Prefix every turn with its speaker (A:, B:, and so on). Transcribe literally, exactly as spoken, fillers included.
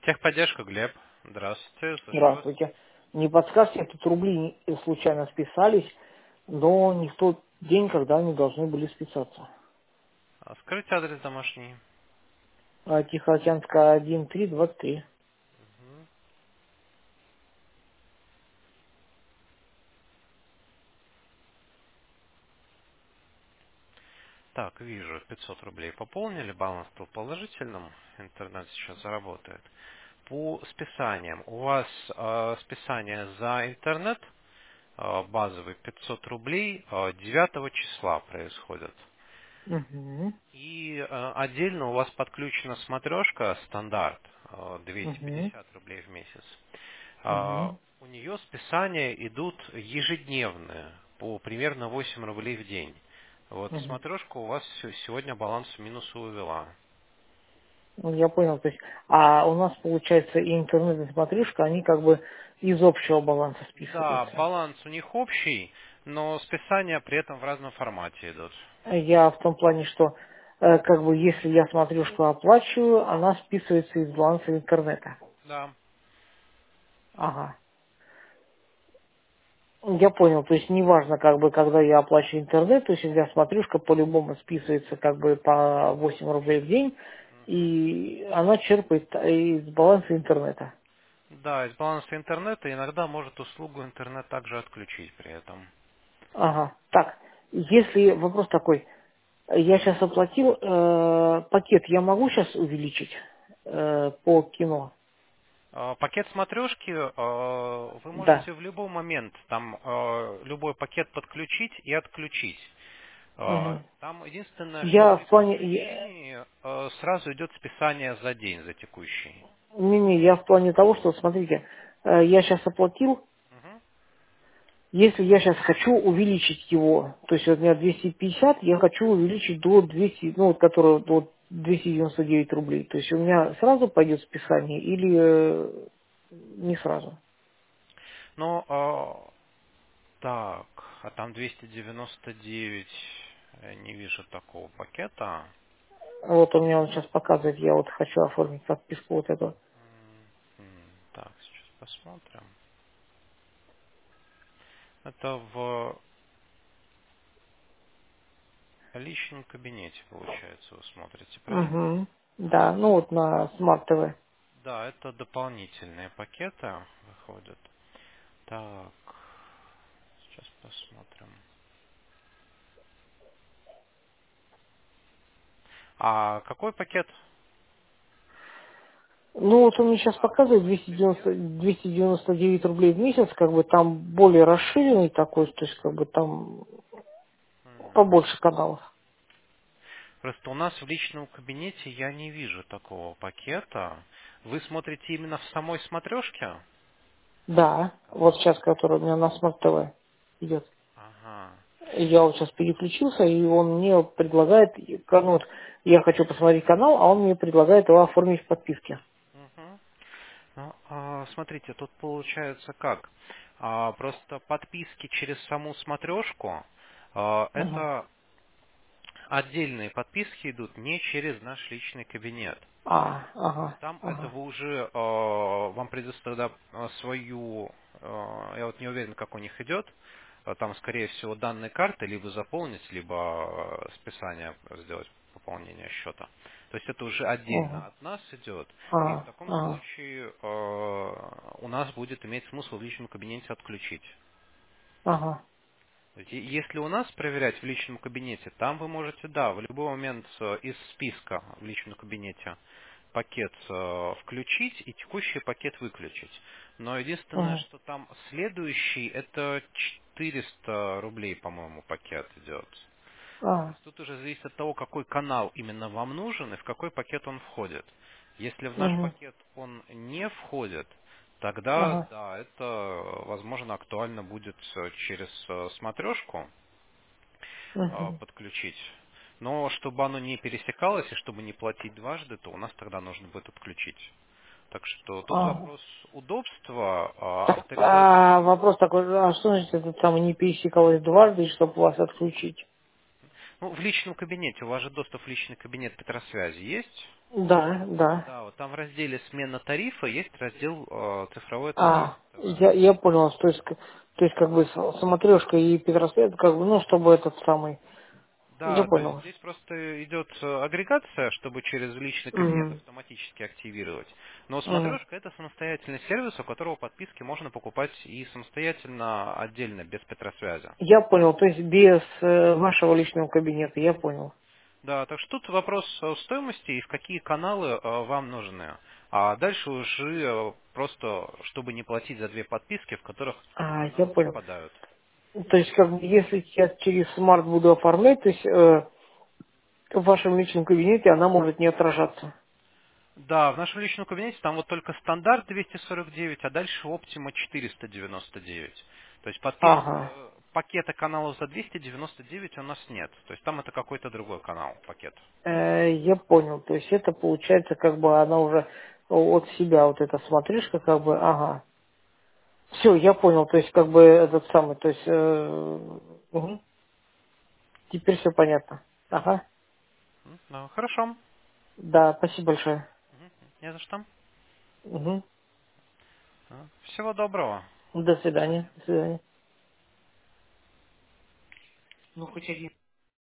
A: Техподдержка, Глеб. Здравствуйте, слушаю вас.
B: Здравствуйте. Не подскажете, тут рубли не- случайно списались, но не в тот день, когда они должны были списаться.
A: А скажите адрес домашний.
B: А, Тихоокеанская один три двадцать три.
A: Мгм. Так, вижу, пятьсот рублей пополнили, баланс был положительным, интернет сейчас заработает. По списаниям. У вас э, списание за интернет, э, базовый пятьсот рублей, э, девятого числа происходит.
B: Угу.
A: И э, отдельно у вас подключена смотрешка стандарт, э, двести
B: Угу.
A: пятьдесят рублей в месяц.
B: Угу.
A: А, У нее списания идут ежедневные, по примерно восемь рублей в день. Вот
B: Угу.
A: смотрешка у вас се- сегодня баланс в минус увела.
B: Ну, я понял. То есть, а у нас, получается, и интернет, и смотрюшка, они как бы из общего баланса
A: Да,
B: списываются.
A: баланс у них общий, но списания при этом в разном формате идут.
B: Я в том плане, что э, как бы если я смотрюшку оплачиваю, она списывается из баланса интернета.
A: Да.
B: Ага. Я понял, то есть неважно, как бы, когда я оплачиваю интернет, то есть у меня смотрюшка по-любому списывается как бы по восемь рублей в день,
A: Мгм.
B: и она черпает из баланса интернета.
A: Да, из баланса интернета иногда может услугу интернет также отключить при этом.
B: Ага, так, если вопрос такой, я сейчас оплатил э, пакет, я могу сейчас увеличить э, по кино?
A: А, Пакет смотрешки э, вы
B: Да.
A: можете в любой момент там э, любой пакет подключить и отключить. Э,
B: Мгм.
A: Там единственное, что
B: Я
A: при
B: в плане, я-
A: подключении э, сразу идет списание за день, за текущий.
B: не, не, я в плане того, что, смотрите, э, я сейчас оплатил.
A: Мгм.
B: Если я сейчас хочу увеличить его, то есть вот у меня двести пятьдесят, я хочу увеличить до двухсот, ну вот которое до двухсот девяноста девяти рублей. То есть у меня сразу пойдет списание или э, не сразу?
A: Ну, э, так, а там двести девяносто девять, я не вижу такого пакета.
B: Вот у меня он сейчас показывает, я вот хочу оформить подписку вот эту.
A: М, Так, сейчас посмотрим. Это в личном кабинете, получается, вы смотрите, правильно?
B: Угу. Да, ну вот на Smart T V.
A: Да, это дополнительные пакеты выходят. Так, сейчас посмотрим. А какой пакет?
B: Ну вот он мне сейчас
A: А,
B: показывает
A: Light
B: двести девяносто,
A: премьер?
B: двести девяносто девять рублей в месяц, как бы там более расширенный такой, то есть как бы там
A: М.
B: побольше каналов.
A: Просто у нас в личном кабинете я не вижу такого пакета. Вы смотрите именно в самой смотрешке?
B: Да, вот
A: Канал.
B: сейчас, который у меня на Smart T V идет.
A: Ага.
B: Я вот сейчас переключился, и он мне предлагает, и, ну, вот, я хочу посмотреть канал, а он мне предлагает его оформить в подписке.
A: Мгм. Ну, а, смотрите, тут получается как? А, просто подписки через саму смотрешку, а,
B: Мгм.
A: это отдельные подписки идут не через наш личный кабинет.
B: А,
A: То есть
B: ага,
A: там это
B: ага,
A: вы уже, э, вам придется тогда э, свою, э, я вот не уверен, как у них идет, э, там, скорее всего, данные карты либо заполнить, либо э, списание сделать, пополнение счета. То есть это уже
B: ага,
A: отдельно от нас идет. И в
B: ага,
A: таком
B: ага,
A: случае э, у нас будет иметь смысл в личном кабинете отключить.
B: ага,
A: То есть, и если у нас проверять в личном кабинете, там вы можете, да, в любой момент э, из списка в личном кабинете пакет э, включить и текущий пакет выключить. Но единственное,
B: ага,
A: что там следующий, это четыреста рублей, по-моему, пакет идет. То
B: ага,
A: есть тут уже зависит от того, какой канал именно вам нужен и в какой пакет он входит. Если в наш
B: ага,
A: пакет он не входит, тогда,
B: ага,
A: да, это, э, возможно, актуально будет э, через э, смотрешку э,
B: ага,
A: подключить. Но чтобы оно не пересекалось и чтобы не платить дважды, то у нас тогда нужно будет отключить. Так что тут
B: ага.
A: вопрос удобства, а,
B: Так,
A: авторизации.
B: а вопрос такой, а что значит это там не пересекалось дважды, чтобы вас отключить?
A: Ну, в личном кабинете, у вас же доступ в личный кабинет Петросвязи есть?
B: Да, да.
A: Да, вот там в разделе «Смена тарифа» есть раздел э, «Цифровое
B: А,
A: ТВ».
B: я, я понял, то есть, к- то есть как бы смотрешка и Петросвет, как бы, ну, чтобы этот самый. Я
A: Да, то есть
B: понял.
A: здесь просто идет э, агрегация, чтобы через личный кабинет
B: Мгм.
A: автоматически активировать. Но
B: Мгм.
A: смотрешка это самостоятельный сервис, у которого подписки можно покупать и самостоятельно, отдельно, без Петросвязи.
B: Я понял, то есть без э, вашего личного кабинета, я понял.
A: Да, так что тут вопрос э, стоимости и в какие каналы э, вам нужны. А дальше уже э, просто, чтобы не платить за две подписки, в которых
B: А, я
A: каналы
B: понял.
A: совпадают.
B: То есть, как бы, если я через смарт буду оформлять, то есть э, в вашем личном кабинете она может не отражаться.
A: Да, в нашем личном кабинете там вот только стандарт двести сорок девять, а дальше Optima четыреста девяносто девять. То есть подпис
B: Ага.
A: э, пакета каналов за двести девяносто девять у нас нет. То есть там это какой-то другой канал, пакет.
B: Э, я понял. То есть это получается, как бы она уже от себя, вот эта смотришка, как бы, ага. Все, я понял. То есть, как бы этот самый, то есть, э, мгм. Теперь все понятно. Ага.
A: М, ну, хорошо.
B: Да, спасибо большое.
A: Мгм. Не за что.
B: Мгм.
A: А, Всего доброго.
B: До
A: До свидания.
B: свидания. До свидания. Ну, хоть один.